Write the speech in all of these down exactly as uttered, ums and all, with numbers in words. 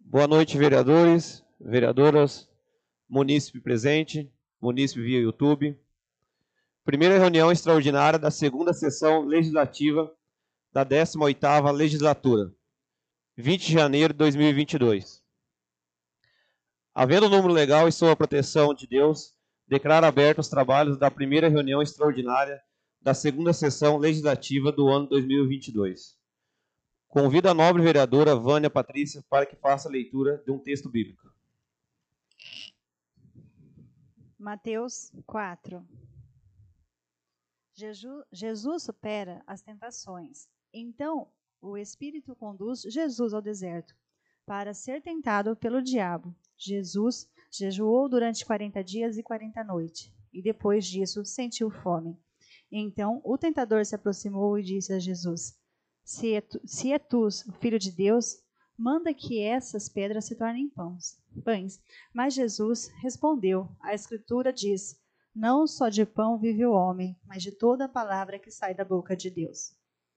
Boa noite, vereadores, vereadoras, munícipe presente, munícipe via YouTube. Primeira reunião extraordinária da segunda sessão legislativa da décima oitava legislatura, vinte de janeiro de dois mil e vinte e dois. Havendo o número legal e sob a proteção de Deus, declaro abertos os trabalhos da primeira reunião extraordinária da segunda sessão legislativa do ano dois mil e vinte e dois. Convido a nobre vereadora Vânia Patrícia para que faça a leitura de um texto bíblico. Mateus quatro. Jesus, Jesus supera as tentações. Então, o Espírito conduz Jesus ao deserto para ser tentado pelo diabo. Jesus jejuou durante quarenta dias e quarenta noites, e depois disso sentiu fome. Então, o tentador se aproximou e disse a Jesus: Se é tu, se é tu o Filho de Deus, manda que essas pedras se tornem pães. pães. Mas Jesus respondeu: A Escritura diz: Não só de pão vive o homem, mas de toda a palavra que sai da boca de Deus.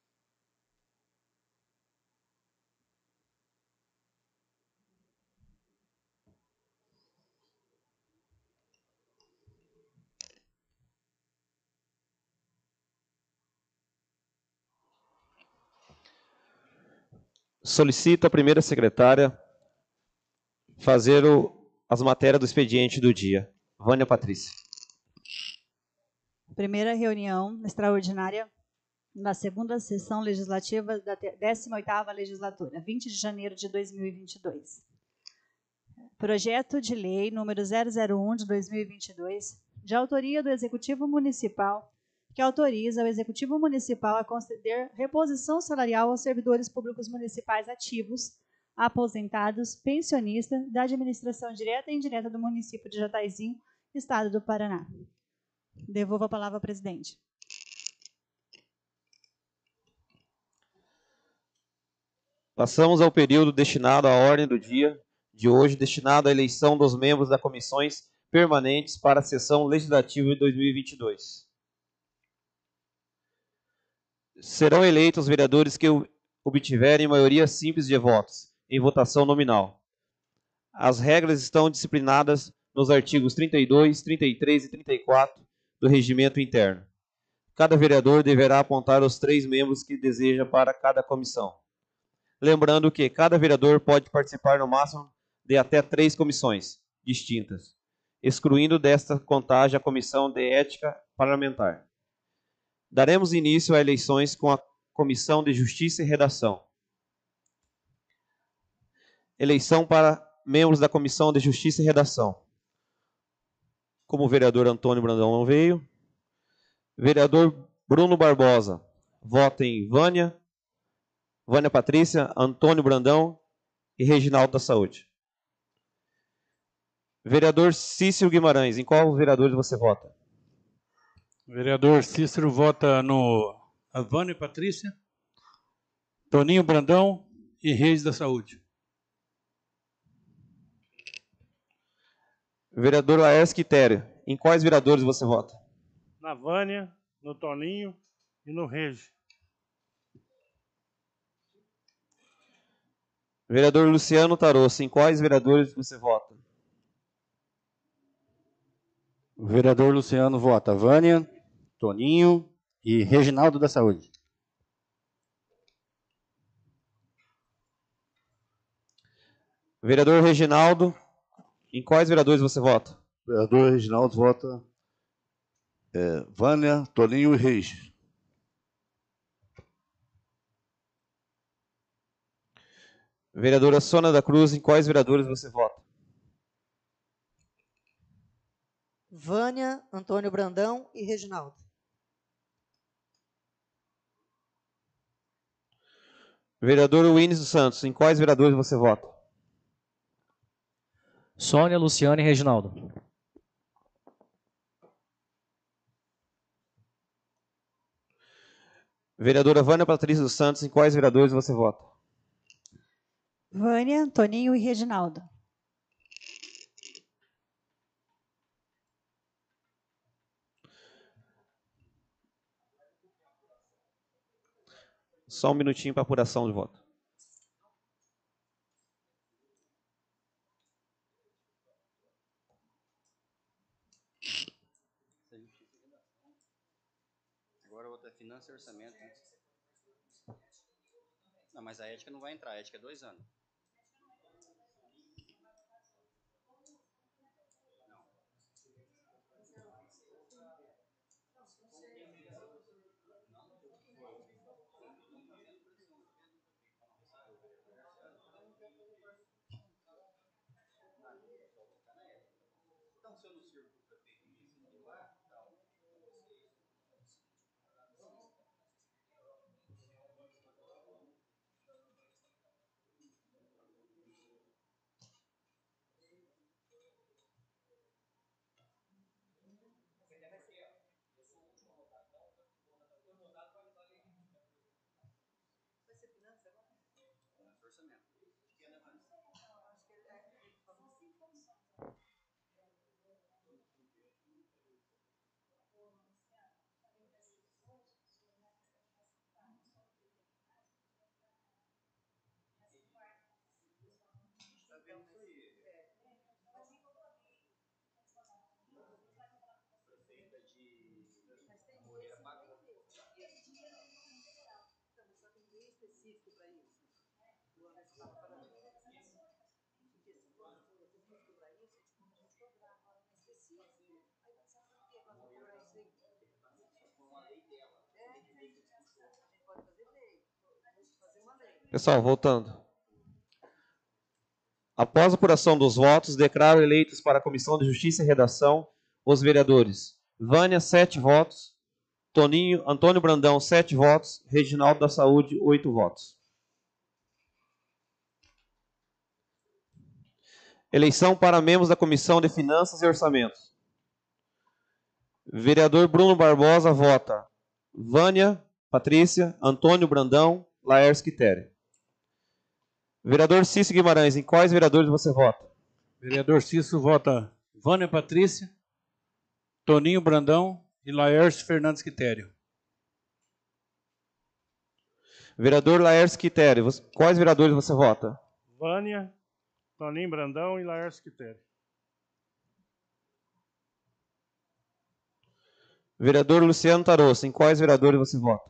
Solicito a primeira secretária fazer o, as matérias do expediente do dia. Vânia Patrícia. Primeira reunião extraordinária da segunda sessão legislativa da décima oitava legislatura, vinte de janeiro de dois mil e vinte e dois. Projeto de lei número zero zero um de dois mil e vinte e dois, de autoria do Executivo Municipal, que autoriza o Executivo Municipal a conceder reposição salarial aos servidores públicos municipais ativos, aposentados, pensionistas da administração direta e indireta do município de Jataizinho, Estado do Paraná. Devolvo a palavra ao presidente. Passamos ao período destinado à ordem do dia de hoje, destinado à eleição dos membros das comissões permanentes para a sessão legislativa de dois mil e vinte e dois. Serão eleitos os vereadores que obtiverem maioria simples de votos, em votação nominal. As regras estão disciplinadas nos artigos trinta e dois, trinta e três e trinta e quatro do Regimento Interno. Cada vereador deverá apontar os três membros que deseja para cada comissão. Lembrando que cada vereador pode participar no máximo de até três comissões distintas, excluindo desta contagem a Comissão de Ética Parlamentar. Daremos início a eleições com a Comissão de Justiça e Redação. Eleição para membros da Comissão de Justiça e Redação. Como o vereador Antônio Brandão não veio, vereador Bruno Barbosa, vota em Vânia, Vânia Patrícia, Antônio Brandão e Reginaldo da Saúde. Vereador Cícero Guimarães, em qual vereadores você vota? Vereador Cícero vota no Vânia Patrícia, Toninho Brandão e Reis da Saúde. Vereador Laércio Quitério, em quais vereadores você vota? Na Vânia, no Toninho e no Regi. Vereador Luciano Tarosso, em quais vereadores você vota? O vereador Luciano vota Vânia, Toninho e Reginaldo da Saúde. Vereador Reginaldo, em quais vereadores você vota? O vereador Reginaldo vota é, Vânia, Toninho e Reis. Vereadora Sônia da Cruz, em quais vereadores você vota? Vânia, Antônio Brandão e Reginaldo. Vereador Wines dos Santos, em quais vereadores você vota? Sônia, Luciano e Reginaldo. Vereadora Vânia Patrícia dos Santos, em quais vereadores você vota? Vânia, Toninho e Reginaldo. Só um minutinho para apuração de voto. Agora outra é finança e orçamento. Né? Não, mas a ética não vai entrar, a ética é dois anos. Então, se eu não sirvo para o prefeito de lá, tal. Vai ser finança agora? Finança e orçamento. De que ano é mais? Não, acho que ele é. Está vendo isso aí? Prefeita de Moreira pagou. Só tem lei específico para isso. O ano estava para porque se for específico para isso, a gente pode cobrar agora uma específico. Aí vai ser por quê? Nós vamos cobrar isso aí. Só uma lei dela. É, a gente pode fazer lei. Fazer uma lei. Pessoal, voltando. Após a apuração dos votos, declaro eleitos para a Comissão de Justiça e Redação os vereadores Vânia, sete votos, Toninho, Antônio Brandão, sete votos, Reginaldo da Saúde, oito votos. Eleição para membros da Comissão de Finanças e Orçamentos. Vereador Bruno Barbosa vota Vânia, Patrícia, Antônio Brandão, Laércio Quitério. Vereador Cícero Guimarães, em quais vereadores você vota? Vereador Cícero vota Vânia Patrícia, Toninho Brandão e Laércio Fernandes Quitério. Vereador Laércio Quitério, quais vereadores você vota? Vânia, Toninho Brandão e Laércio Quitério. Vereador Luciano Tarossa, em quais vereadores você vota?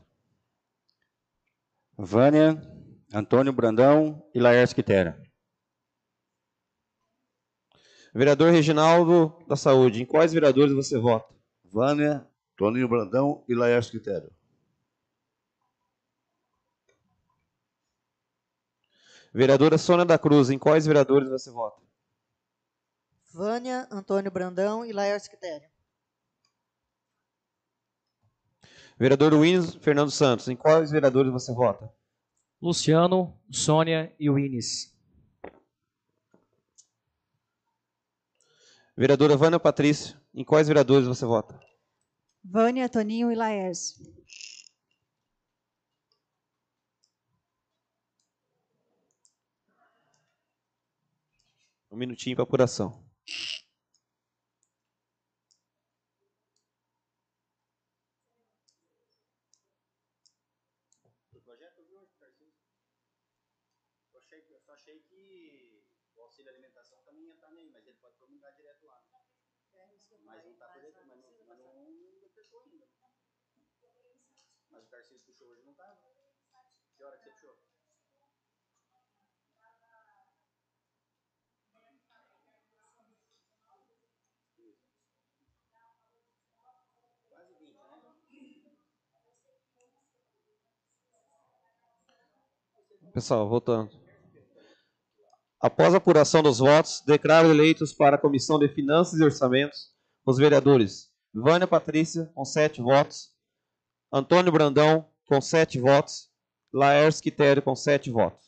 Vânia, Antônio Brandão e Laércio Quitério. Vereador Reginaldo da Saúde, em quais vereadores você vota? Vânia, Toninho Brandão e Laércio Quitério. Vereadora Sônia da Cruz, em quais vereadores você vota? Vânia, Antônio Brandão e Laércio Quitério. Vereador Winnes Fernando Santos, em quais vereadores você vota? Luciano, Sônia e Winnes. Vereadora Vânia Patrícia, em quais vereadores você vota? Vânia, Toninho e Laércio. Um minutinho para apuração. O projeto viu hoje, Tarcísio? Eu achei, eu só achei que o auxílio alimentação também ia estar nele, mas ele pode promulgar direto lá. Mas não está por dentro, mas não, mas não, não fechou ainda. Mas o Tarcísio puxou hoje, não estava. Que hora que você puxou? Quase vinte, né? Pessoal, voltando. Após a apuração dos votos, declaro eleitos para a Comissão de Finanças e Orçamentos os vereadores Vânia Patrícia, com sete votos, Antônio Brandão, com sete votos, Laércio Quitério, com sete votos.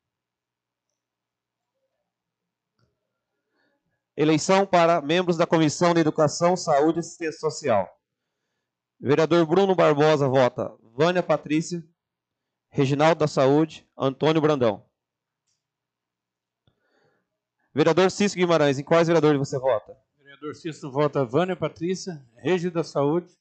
Eleição para membros da Comissão de Educação, Saúde e Assistência Social. Vereador Bruno Barbosa vota Vânia Patrícia, Reginaldo da Saúde, Antônio Brandão. Vereador Cícero Guimarães, em quais vereadores você vota? Vereador Cícero vota Vânia Patrícia, Regi da Saúde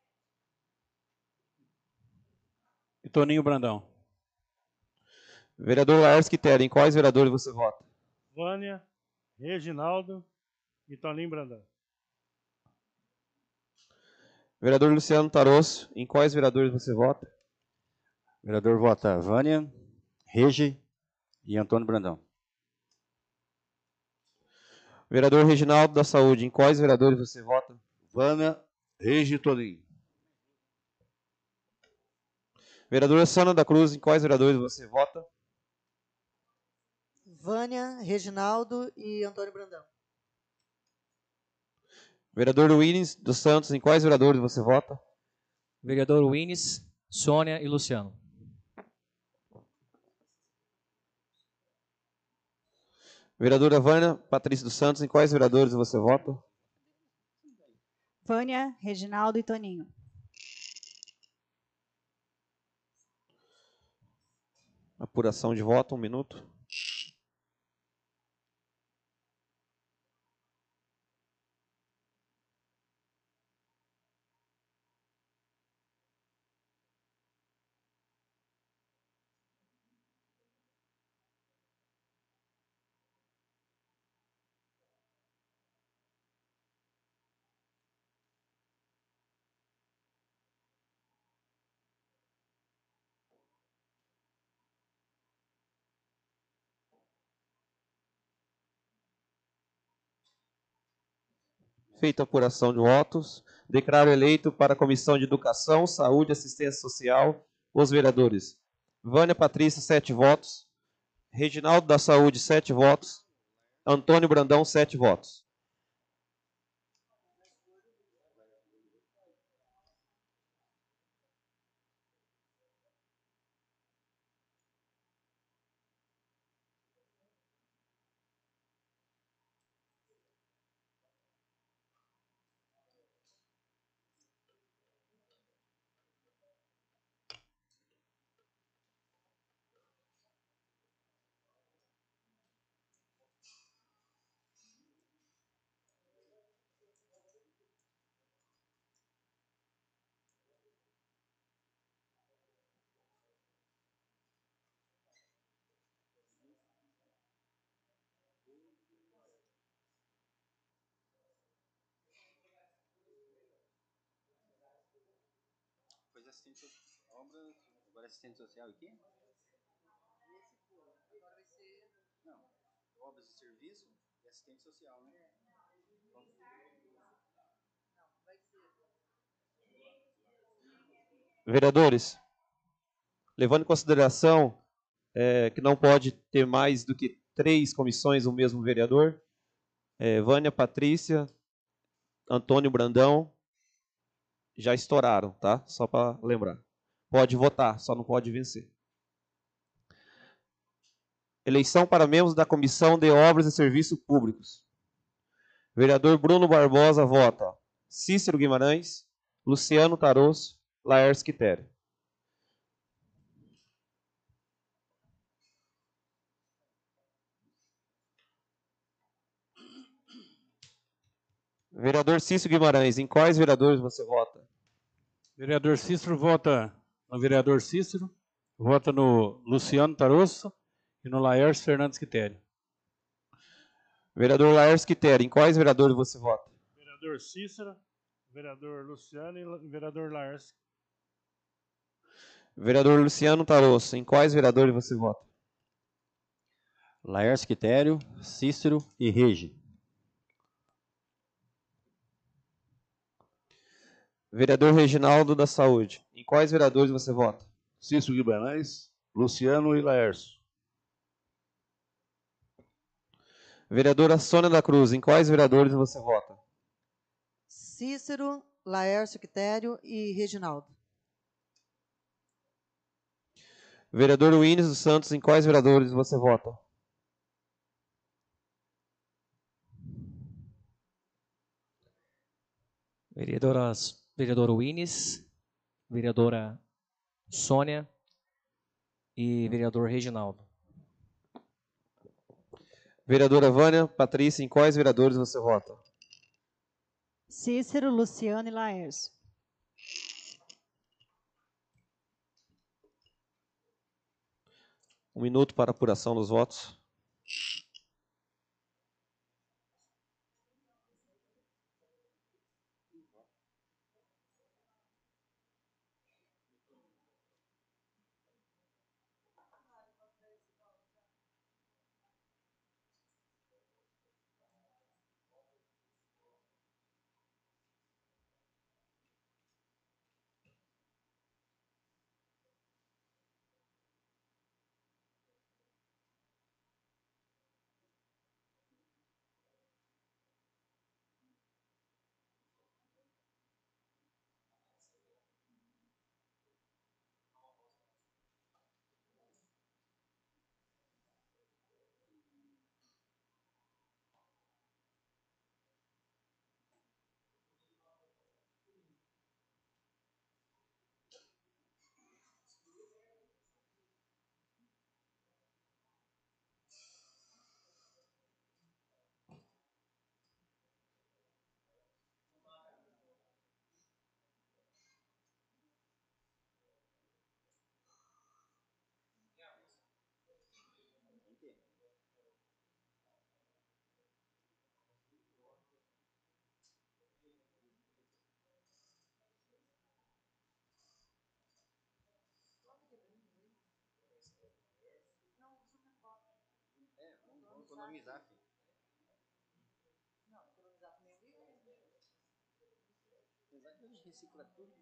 e Toninho Brandão. Vereador Laércio Quitério, em quais vereadores você vota? Vânia, Reginaldo e Toninho Brandão. Vereador Luciano Tarosso, em quais vereadores você vota? O vereador vota Vânia, Regi e Antônio Brandão. Vereador Reginaldo da Saúde, em quais vereadores você vota? Vânia, Regi e Toninho. Vereadora Sônia da Cruz, em quais vereadores você vota? Vânia, Reginaldo e Antônio Brandão. Vereador Willis dos Santos, em quais vereadores você vota? Vereador Wines, Sônia e Luciano. Vereadora Vânia Patrícia dos Santos, em quais vereadores você vota? Vânia, Reginaldo e Toninho. Apuração de voto, um minuto. Feita a apuração de votos, declaro eleito para a Comissão de Educação, Saúde e Assistência Social os vereadores Vânia Patrícia, sete votos. Reginaldo da Saúde, sete votos. Antônio Brandão, sete votos. Foi assistente obra, agora assistente social aqui? Agora vai ser. Não, obras de serviço e assistente social, né? Não, vai ser. Vereadores, levando em consideração é, que não pode ter mais do que três comissões o mesmo vereador, é, Vânia Patrícia, Antônio Brandão, já estouraram, tá? Só para lembrar. Pode votar, só não pode vencer. Eleição para membros da Comissão de Obras e Serviços Públicos. Vereador Bruno Barbosa vota Cícero Guimarães, Luciano Tarosso, Laércio Quitério. Vereador Cícero Guimarães, em quais vereadores você vota? Vereador Cícero vota no vereador Cícero, vota no Luciano Tarosso e no Laércio Fernandes Quitério. Vereador Laércio Quitério, em quais vereadores você vota? Vereador Cícero, vereador Luciano e la- vereador Laércio. Vereador Luciano Tarosso, em quais vereadores você vota? Laércio Quitério, Cícero e Regi. Vereador Reginaldo da Saúde, em quais vereadores você vota? Cícero Guimarães, Luciano e Laércio. Vereadora Sônia da Cruz, em quais vereadores você vota? Cícero, Laércio Quitério e Reginaldo. Vereador Wines dos Santos, em quais vereadores você vota? Vereadoras, vereador Wines, vereadora Sônia e vereador Reginaldo. Vereadora Vânia Patrícia, em quais vereadores você vota? Cícero, Luciano e Laércio. Um minuto para apuração dos votos. economizar, filho. Apesar que a gente recicla tudo.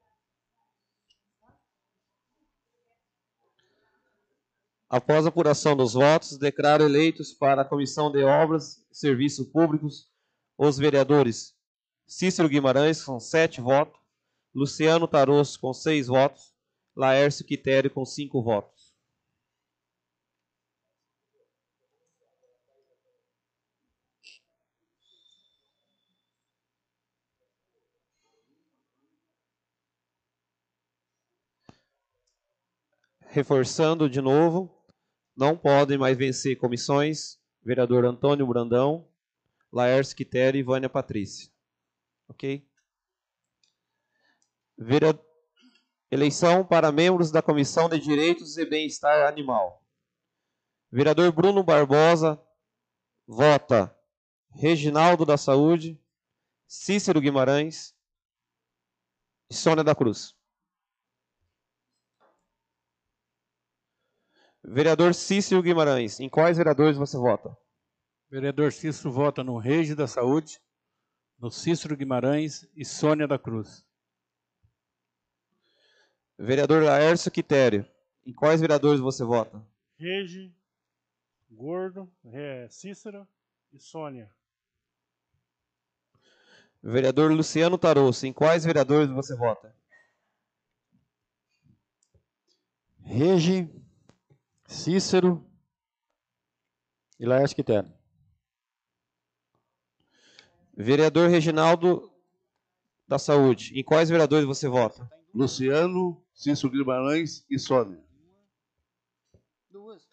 Após a apuração dos votos, declaro eleitos para a Comissão de Obras e Serviços Públicos os vereadores Cícero Guimarães, com sete votos, Luciano Tarosso, com seis votos, Laércio Quitério, com cinco votos. Reforçando de novo, não podem mais vencer comissões, vereador Antônio Brandão, Laércio Quitério e Vânia Patrícia. Ok? Vereador... Eleição para membros da Comissão de Direitos e Bem-Estar Animal. Vereador Bruno Barbosa, vota Reginaldo da Saúde, Cícero Guimarães e Sônia da Cruz. Vereador Cícero Guimarães, em quais vereadores você vota? Vereador Cícero vota no Regi da Saúde, no Cícero Guimarães e Sônia da Cruz. Vereador Laércio Quitério, em quais vereadores você vota? Regi, Gordo, é, Cícero e Sônia. Vereador Luciano Tarosso, em quais vereadores você vota? Regi, Cícero e Laércio Quitério. Vereador Reginaldo da Saúde, em quais vereadores você vota? Luciano, Cícero Guimarães e Sônia. Duas.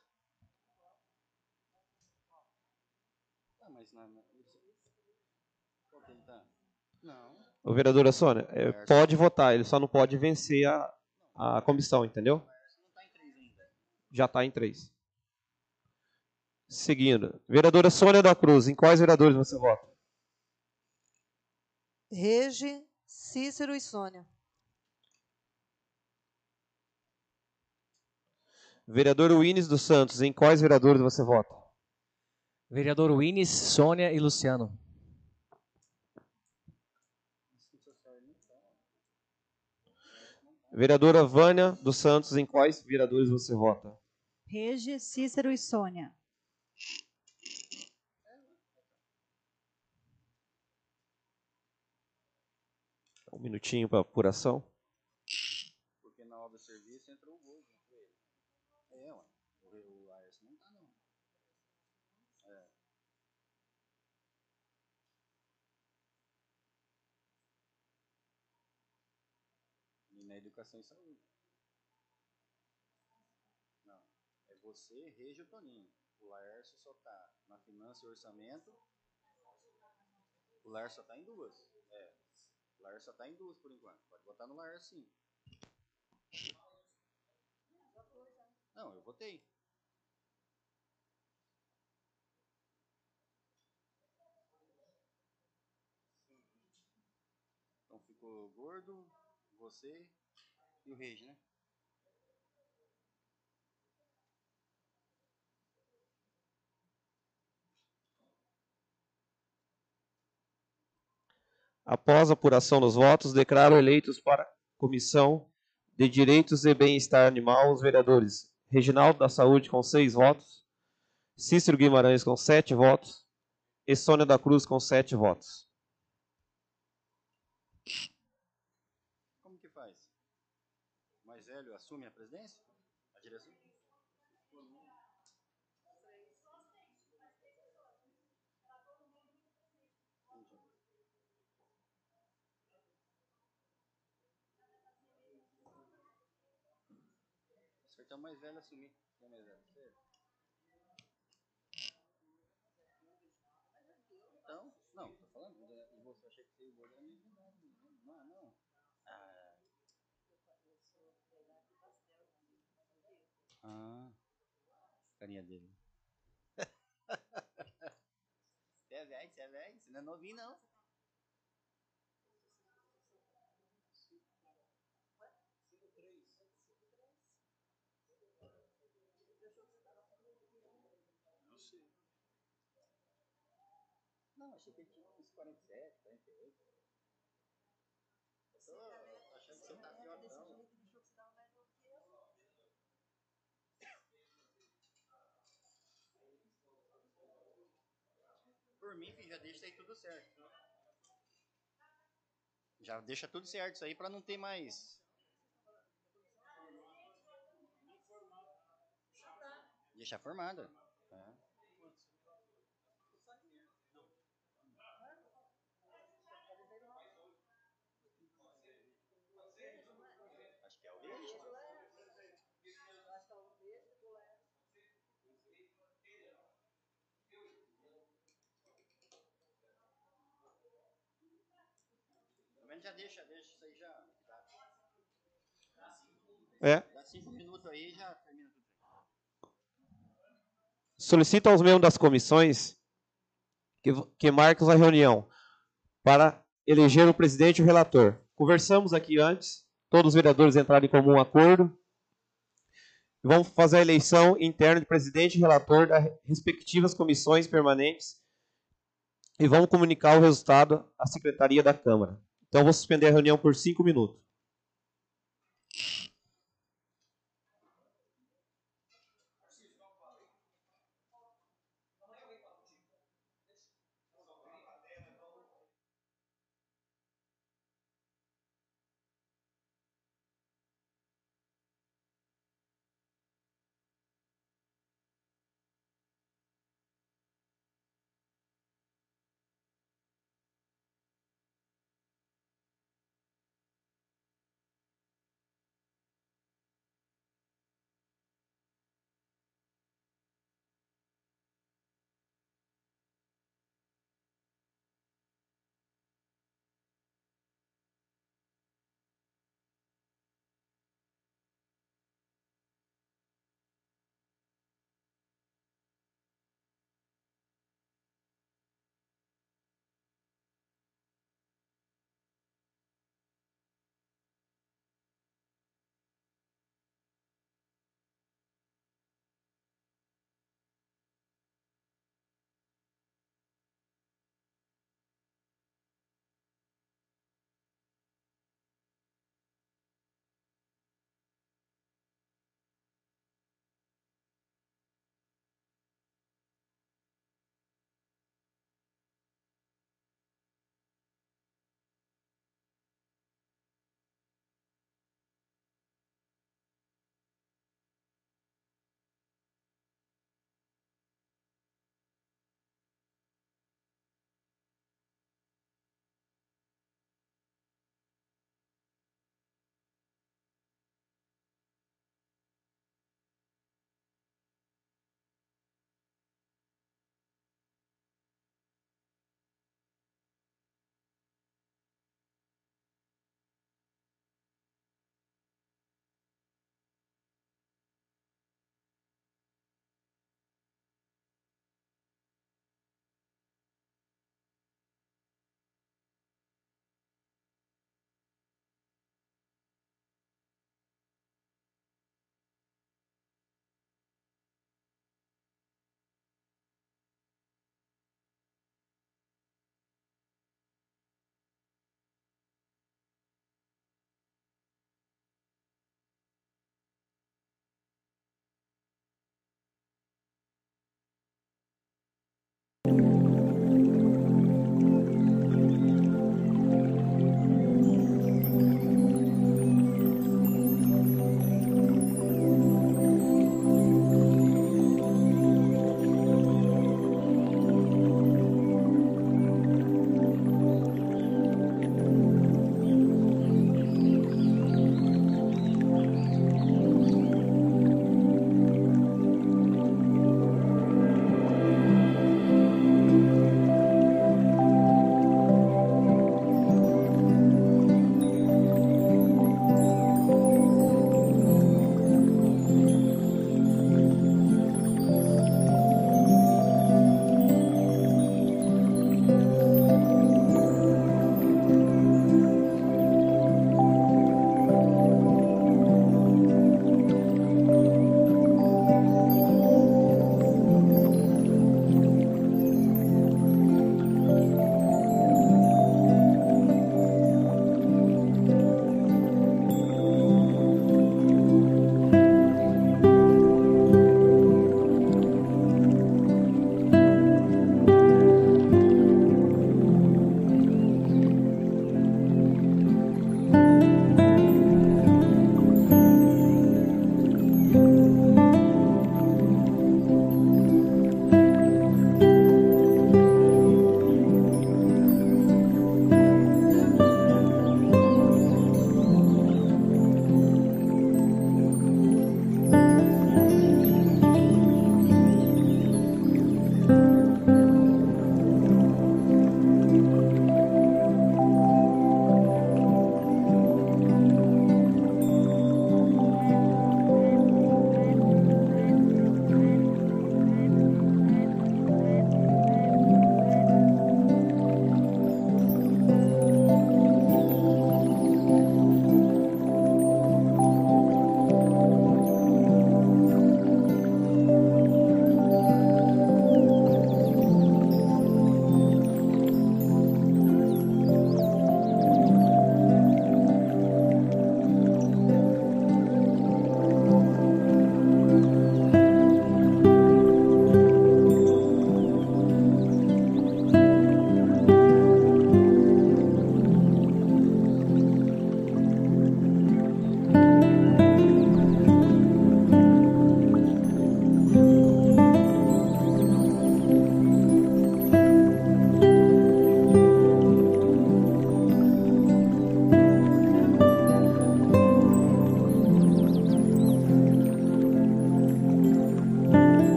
Ah, mas não, não. Qual que ele tá? Não. O vereador Sônia, é, pode votar, ele só não pode vencer a, a comissão, entendeu? Já está em três. Seguindo. Vereadora Sônia da Cruz, em quais vereadores você vota? Regi, Cícero e Sônia. Vereador Wines dos Santos, em quais vereadores você vota? Vereador Wines, Sônia e Luciano. Vereadora Vânia dos Santos, em quais vereadores você vota? Regi, Cícero e Sônia. Um minutinho para apuração. Porque na obra de serviço entrou o Gordo. É, ué. O Laércio não tá, não. É. E na educação e saúde. Não. É você, Regi e o Toninho. O Laércio só tá na finança e orçamento. O Laércio só tá em duas. É. O Laércio só tá em duas por enquanto. Pode botar no Laércio sim. Não, eu votei. Então ficou o Gordo, você e o Regi, né? Após a apuração dos votos, declaro eleitos para a Comissão de Direitos e Bem-Estar Animal os vereadores Reginaldo da Saúde, com seis votos, Cícero Guimarães, com sete votos, e Sônia da Cruz, com sete votos. Como que faz? O mais velho assume a presidência? A direção? Certo, é o mais velho assumir. Quem é mais velho? Você? Então, não, tô falando. E você achei que você e o Gordo era meio verdade. Não, não. Ah. Ah. Carinha dele. Você é velho, você é velho. Você não é novinho, não. achei que ele tinha uns quarenta e sete, quarenta e oito. Eu tô achando que você tá pior Desse não. jeito, ele achou que você estava mais novo que eu. Por mim, filho, já deixa isso aí tudo certo. Já deixa tudo certo isso aí pra não ter mais. Deixar formada. É. Acho que é o mesmo. Pelo menos já deixa, deixa isso aí já. É. Dá cinco minutos aí já termina tudo. Solicito aos membros das comissões que, que marquem a reunião para eleger o presidente e o relator. Conversamos aqui antes, todos os vereadores entraram em comum acordo. Vamos fazer a eleição interna de presidente e relator das respectivas comissões permanentes e vamos comunicar o resultado à secretaria da Câmara. Então, vou suspender a reunião por cinco minutos.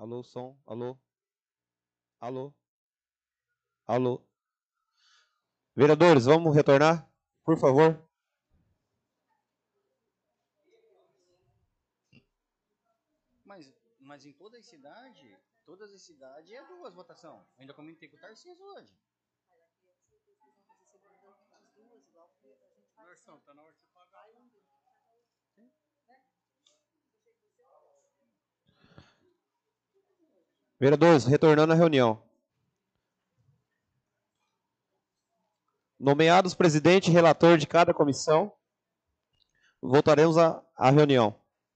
Alô, som. Alô. Alô. Alô. Vereadores, vamos retornar, por favor. Mas, mas em toda a cidade, todas as cidades é duas votações. Ainda comentei com o Tarcísio hoje. Larson, tá na hora de você pagar. Vereadores, retornando à reunião. Nomeados presidente e relator de cada comissão, voltaremos à, à reunião.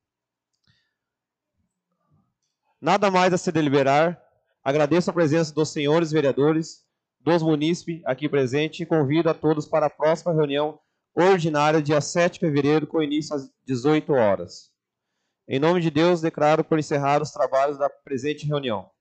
Nada mais a se deliberar. Agradeço a presença dos senhores vereadores, dos munícipes aqui presentes e convido a todos para a próxima reunião ordinária, dia sete de fevereiro, com início às dezoito horas. Em nome de Deus, declaro por encerrar os trabalhos da presente reunião.